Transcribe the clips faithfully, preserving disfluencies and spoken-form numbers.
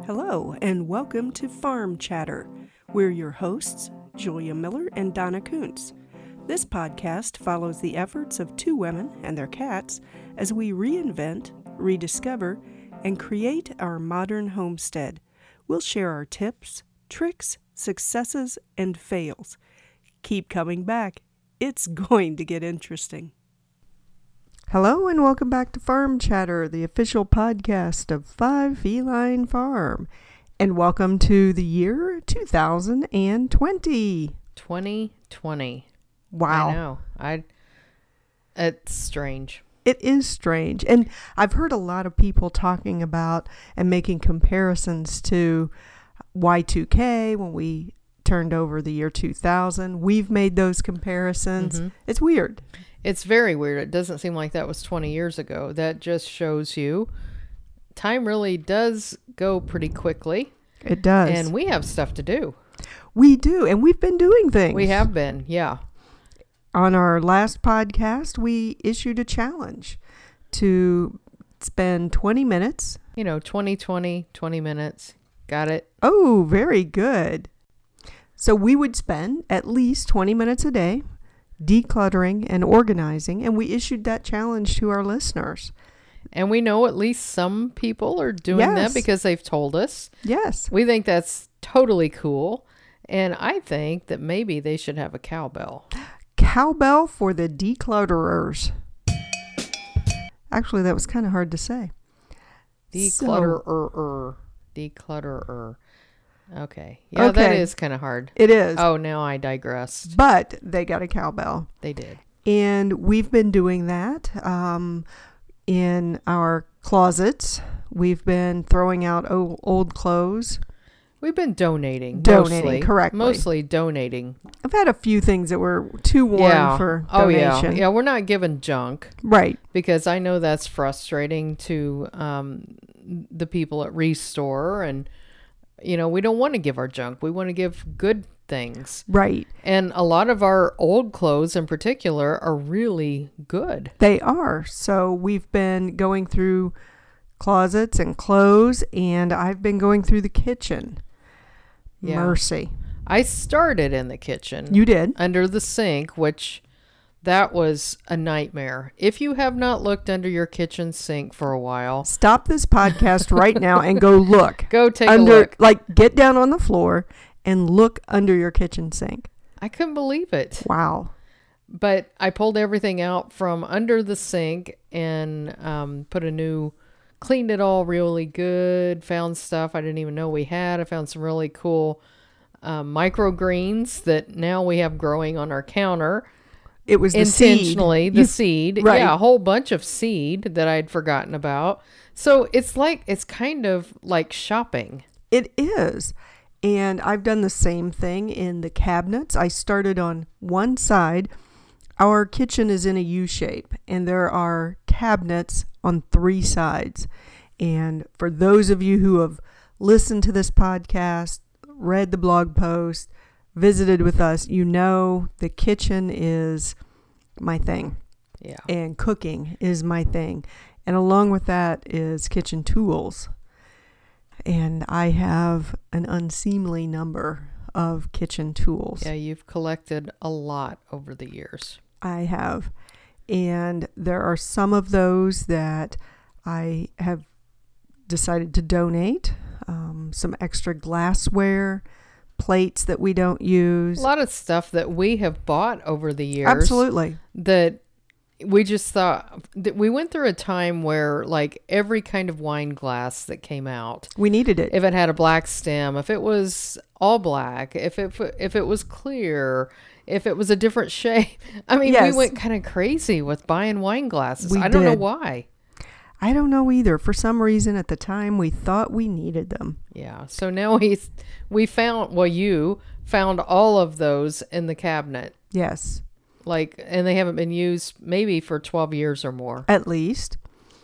Hello, and welcome to Farm Chatter. We're your hosts, Julia Miller and Donna Kuntz. This podcast follows the efforts of two women and their cats as we reinvent, rediscover, and create our modern homestead. We'll share our tips, tricks, successes, and fails. Keep coming back. It's going to get interesting. Hello and welcome back to Farm Chatter, the official podcast of Five Feline Farm. And welcome to the year two thousand twenty. twenty twenty. Wow. I know. I. It's strange. It is strange. And I've heard a lot of people talking about and making comparisons to Y two K when we turned over the year two thousand. We've made those comparisons. Mm-hmm. It's weird. It's very weird. It doesn't seem like that was twenty years ago. That just shows you time really does go pretty quickly. It does. And we have stuff to do. We do. And we've been doing things. We have been. Yeah. On our last podcast, we issued a challenge to spend twenty minutes. You know, twenty twenty, twenty minutes. Got it? Oh, very good. So we would spend at least twenty minutes a day decluttering and organizing, and we issued that challenge to our listeners. And we know at least some people are doing Yes. that because they've told us. Yes. We think that's totally cool. And I think that maybe they should have a cowbell. Cowbell for the declutterers. Actually, that was kind of hard to say. Declutterer. Declutterer. Okay. Yeah, Okay. that is kind of hard. It is. Oh, now I digressed. But they got a cowbell. They did. And we've been doing that um, in our closets. We've been throwing out old, old clothes. We've been donating. Donating, mostly, correctly. Mostly donating. I've had a few things that were too worn yeah. for Oh, donation. yeah. Yeah, we're not giving junk. Right. Because I know that's frustrating to um, the people at Restore. And, you know, we don't want to give our junk. We want to give good things. Right. And a lot of our old clothes in particular are really good. They are. So we've been going through closets and clothes, and I've been going through the kitchen. Yeah. Mercy. I started in the kitchen. You did. Under the sink, which that was a nightmare. If you have not looked under your kitchen sink for a while, Stop this podcast right now and go look. go take under, a look. Like, get down on the floor and look under your kitchen sink. I couldn't believe it. Wow. But I pulled everything out from under the sink and um, put a new, cleaned it all really good, found stuff I didn't even know we had. I found some really cool um, microgreens that now we have growing on our counter. It was the Intentionally, seed. the You- seed. right. Yeah, a whole bunch of seed that I'd forgotten about. So it's like, it's kind of like shopping. It is. And I've done the same thing in the cabinets. I started on one side. Our kitchen is in a U shape, and there are cabinets on three sides. And for those of you who have listened to this podcast, read the blog post, visited with us, you know the kitchen is my thing. Yeah. And cooking is my thing. And along with that is kitchen tools. And I have an unseemly number of kitchen tools. Yeah, you've collected a lot over the years. I have. And there are some of those that I have decided to donate. Um, some extra glassware, plates that we don't use. A lot of stuff that we have bought over the years. Absolutely. That we just thought that we went through a time where like every kind of wine glass that came out, We needed it. if it had a black stem, if it was all black, if it if it was clear, if it was a different shape. I mean, Yes. we went kind of crazy with buying wine glasses. We I don't know did. why. I don't know either. For some reason at the time we thought we needed them. Yeah. So now we we found, well, you found all of those in the cabinet. Yes. Like, and they haven't been used maybe for twelve years or more. At least.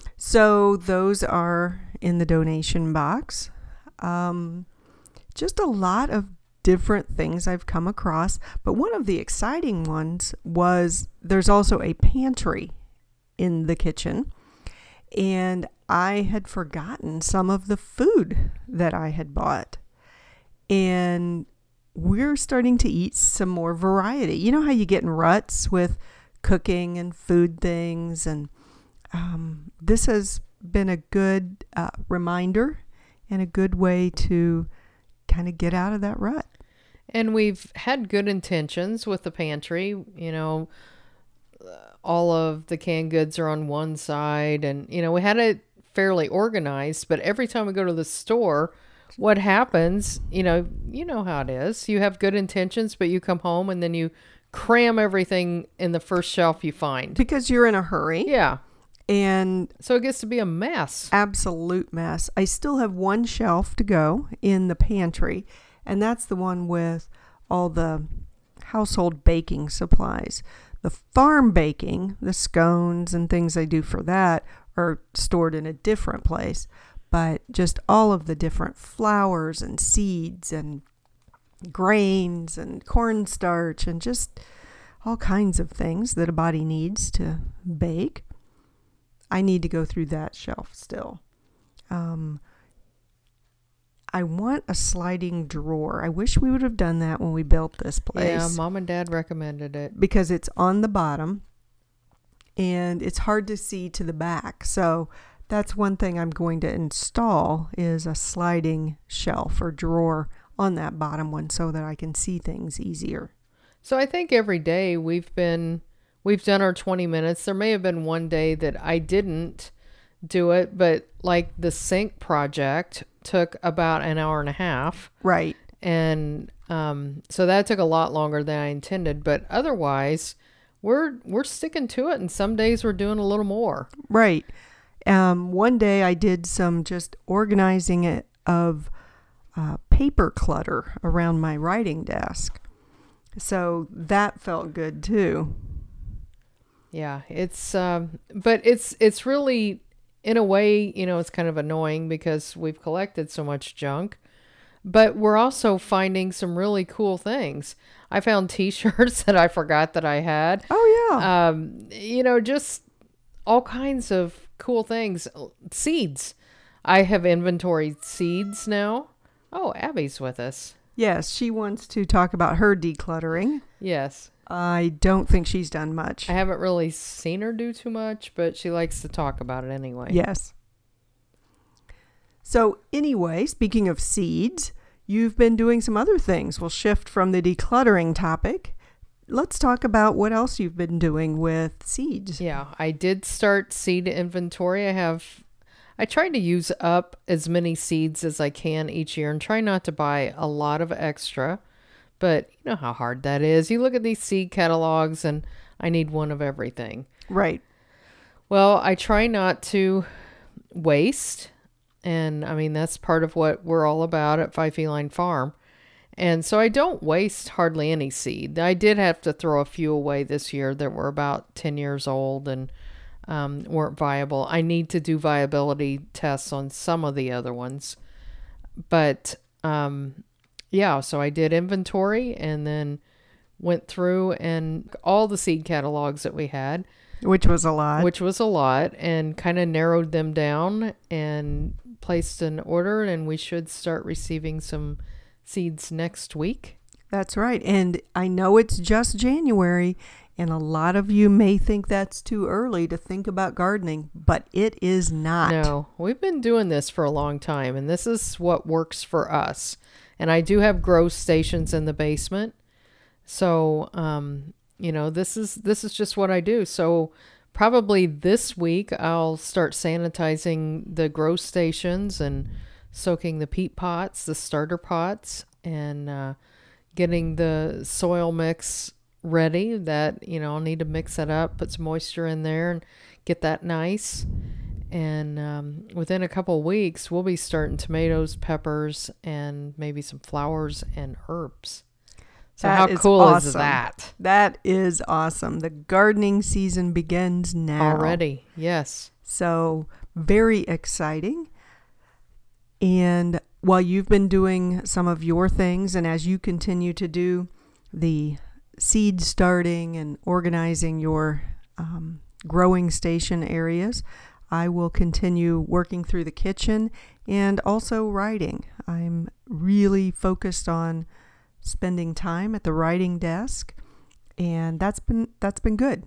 So those are in the donation box. Um, just a lot of different things I've come across. But one of the exciting ones was there's also a pantry in the kitchen. And I had forgotten some of the food that I had bought. And we're starting to eat some more variety. You know how you get in ruts with cooking and food things, and um, this has been a good uh, reminder and a good way to kind of get out of that rut. And we've had good intentions with the pantry. You know, all of the canned goods are on one side, and, you know, we had it fairly organized, but every time we go to the store, what happens, you know, you know how it is. You have good intentions, but you come home and then you cram everything in the first shelf you find. Because you're in a hurry. Yeah. And so it gets to be a mess. Absolute mess. I still have one shelf to go in the pantry, and that's the one with all the household baking supplies. The farm baking, the scones and things I do for that, are stored in a different place. But just all of the different flours and seeds and grains and cornstarch and just all kinds of things that a body needs to bake, I need to go through that shelf still. Um, I want a sliding drawer. I wish we would have done that when we built this place. Yeah, Mom and Dad recommended it. Because it's on the bottom and it's hard to see to the back. So that's one thing I'm going to install, is a sliding shelf or drawer on that bottom one so that I can see things easier. So I think every day we've been, we've done our twenty minutes. There may have been one day that I didn't do it, but like the sink project took about an hour and a half. Right. And um, so that took a lot longer than I intended, but otherwise we're, we're sticking to it. And some days we're doing a little more. Right. Um, one day I did some just organizing it of uh, paper clutter around my writing desk. So that felt good too. Yeah, it's, um, but it's, it's really, in a way, you know, it's kind of annoying because we've collected so much junk, but we're also finding some really cool things. I found t-shirts that I forgot that I had. Oh yeah. Um, you know, just all kinds of cool things. Seeds. I have inventoried seeds now. Oh, Abby's with us. Yes, she wants to talk about her decluttering. Yes. I don't think she's done much. I haven't really seen her do too much, but she likes to talk about it anyway. Yes. So anyway, speaking of seeds, you've been doing some other things. We'll shift from the decluttering topic. Let's talk about what else you've been doing with seeds. Yeah, I did start seed inventory. I have, I try to use up as many seeds as I can each year and try not to buy a lot of extra. But you know how hard that is. You look at these seed catalogs and I need one of everything. Right. Well, I try not to waste. And I mean, that's part of what we're all about at Five Feline Farm. And so I don't waste hardly any seed. I did have to throw a few away this year that were about ten years old and um, weren't viable. I need to do viability tests on some of the other ones. But um, yeah, so I did inventory and then went through and all the seed catalogs that we had. Which was a lot. Which was a lot, and kind of narrowed them down and placed an order, and we should start receiving some seeds next week. That's right. And I know it's just January, and a lot of you may think that's too early to think about gardening, but it is not. No, we've been doing this for a long time, and this is what works for us. And I do have grow stations in the basement. So, um, you know, this is, this is just what I do. So probably this week I'll start sanitizing the grow stations and soaking the peat pots, the starter pots, and uh, getting the soil mix ready. That, you know, I'll need to mix it up, put some moisture in there and get that nice. And um, within a couple of weeks, we'll be starting tomatoes, peppers, and maybe some flowers and herbs. So that how is cool awesome. is that? That is awesome. The gardening season begins now. Already, yes. So very exciting. And while you've been doing some of your things, and as you continue to do the seed starting and organizing your um, growing station areas, I will continue working through the kitchen and also writing. I'm really focused on spending time at the writing desk, and that's been that's been good.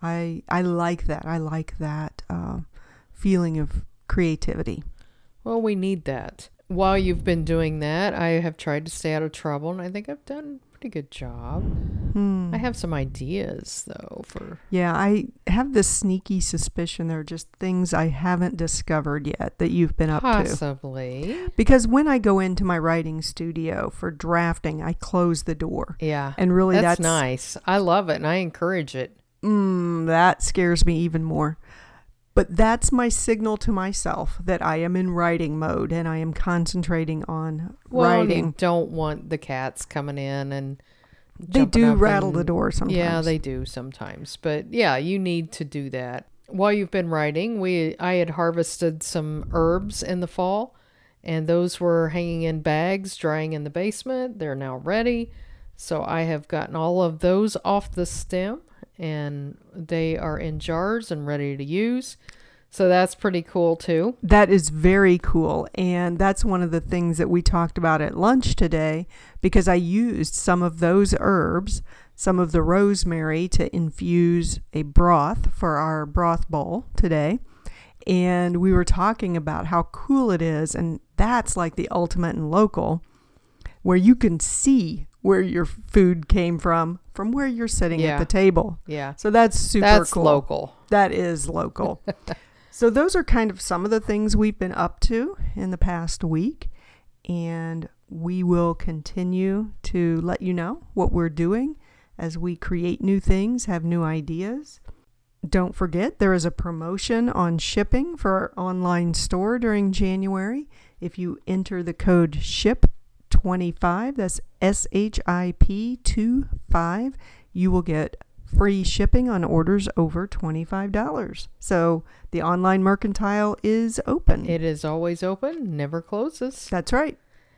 I I like that. I like that uh, feeling of creativity. Well, we need that. While you've been doing that, I have tried to stay out of trouble, and I think I've done a pretty good job. Hmm. I have some ideas, though, for... Yeah, I have this sneaky suspicion there are just things I haven't discovered yet that you've been up Possibly. to. Because when I go into my writing studio for drafting, I close the door. Yeah. And really that's, that's... nice. I love it, and I encourage it. Mm, that scares me even more. But that's my signal to myself that I am in writing mode and I am concentrating on well, writing. You don't want the cats coming in and they do rattle and, the door sometimes. Yeah, they do sometimes. But yeah, you need to do that. While you've been writing, we I had harvested some herbs in the fall, and those were hanging in bags, drying in the basement. They're now ready. So I have gotten all of those off the stem, and they are in jars and ready to use. So that's pretty cool too. That is very cool. And that's one of the things that we talked about at lunch today, because I used some of those herbs, some of the rosemary, to infuse a broth for our broth bowl today. And we were talking about how cool it is. And that's like the ultimate and local, where you can see where your food came from, from where you're sitting yeah. at the table. Yeah. So that's super that's cool. That's local. That is local. So those are kind of some of the things we've been up to in the past week. And we will continue to let you know what we're doing as we create new things, have new ideas. Don't forget, there is a promotion on shipping for our online store during January. If you enter the code SHIP twenty-five, that's S H I P twenty-five, you will get free shipping on orders over twenty-five dollars. So the online mercantile is open. It is always open, never closes. That's right.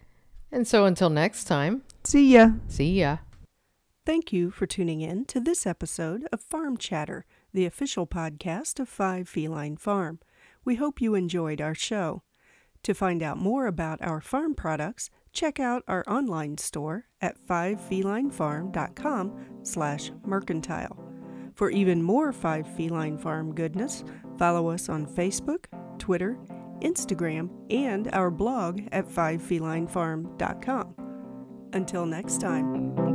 And so until next time, see ya. See ya. Thank you for tuning in to this episode of Farm Chatter, the official podcast of Five Feline Farm. We hope you enjoyed our show. To find out more about our farm products, check out our online store at five feline farm dot com slash mercantile. For even more Five Feline Farm goodness, follow us on Facebook, Twitter, Instagram, and our blog at five feline farm dot com. Until next time.